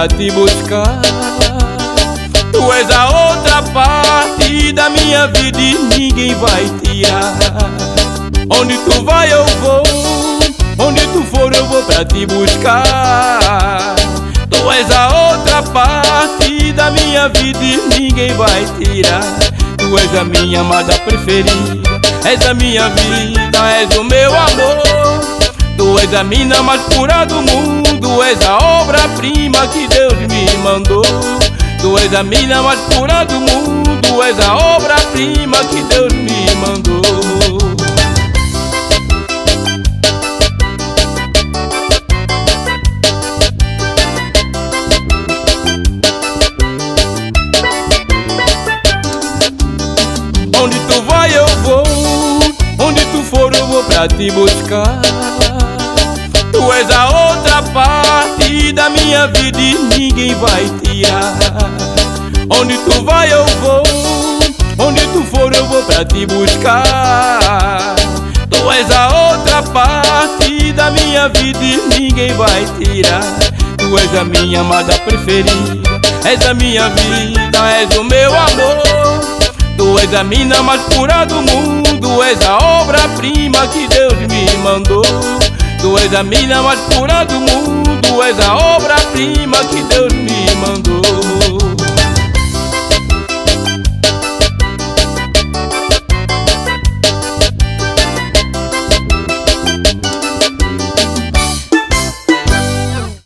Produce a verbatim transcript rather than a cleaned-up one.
pra te buscar. Tu és a outra parte da minha vida e ninguém vai tirar. Onde tu vai eu vou, onde tu for eu vou pra te buscar. Tu és a outra parte da minha vida e ninguém vai tirar. Tu és a minha amada preferida, és a minha vida, és o meu amor. Tu és a mina mais pura do mundo, és a obra-prima que Deus me mandou. Tu és a mina mais pura do mundo, és a obra-prima que Deus me mandou. Onde tu vai eu vou, onde tu for eu vou pra te buscar. Tu és a outra parte da minha vida e ninguém vai tirar. Onde tu vai eu vou, onde tu for eu vou pra te buscar. Tu és a outra parte da minha vida e ninguém vai tirar. Tu és a minha amada preferida, és a minha vida, és o meu amor. Tu és a mina mais pura do mundo, és a obra-prima que Deus me mandou. Tu és a mina mais pura do mundo, és a